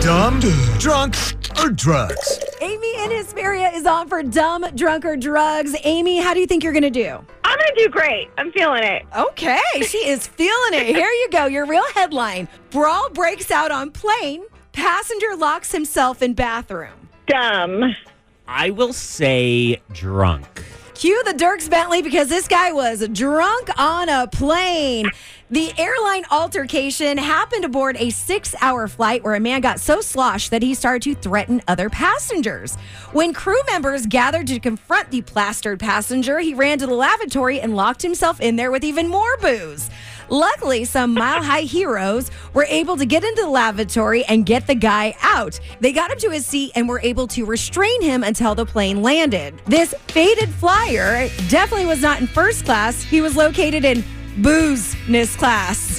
Dumb, drunk, or drugs? Amy in Hesperia is on for Dumb, Drunk, or Drugs. Amy, how do you think you're going to do? I'm going to do great. I'm feeling it. Okay, she is feeling it. Here you go. Your real headline. Brawl breaks out on plane. Passenger locks himself in bathroom. Dumb. I will say drunk. Cue the Dierks Bentley because this guy was drunk on a plane. The airline altercation happened aboard a 6-hour flight where a man got so sloshed that he started to threaten other passengers. When crew members gathered to confront the plastered passenger, he ran to the lavatory and locked himself in there with even more booze. Luckily, some Mile High heroes were able to get into the lavatory and get the guy out. They got him to his seat and were able to restrain him until the plane landed. This faded flyer definitely was not in first class. He was located in boozeness class.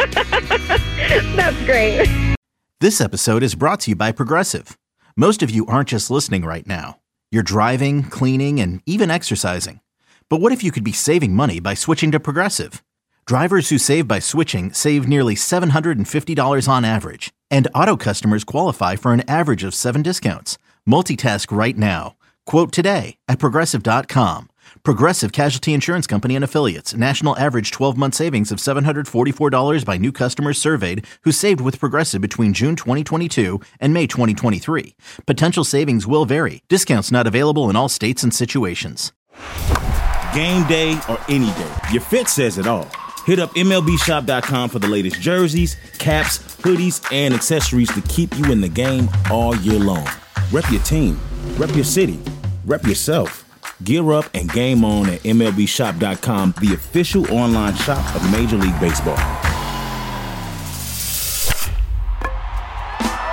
That's great. This episode is brought to you by Progressive. Most of you aren't just listening right now. You're driving, cleaning, and even exercising. But what if you could be saving money by switching to Progressive? Drivers who save by switching save nearly $750 on average, and auto customers qualify for an average of 7 discounts. Multitask right now. Quote today at Progressive.com. Progressive Casualty Insurance Company and Affiliates. National average 12-month savings of $744 by new customers surveyed who saved with Progressive between June 2022 and May 2023. Potential savings will vary. Discounts not available in all states and situations. Game day or any day, your fit says it all. Hit up MLBshop.com for the latest jerseys, caps, hoodies, and accessories to keep you in the game all year long. Rep your team, rep your city, rep yourself. Gear up and game on at MLBshop.com, the official online shop of Major League Baseball.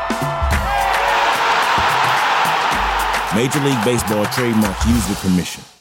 Major League Baseball trademarks used with permission.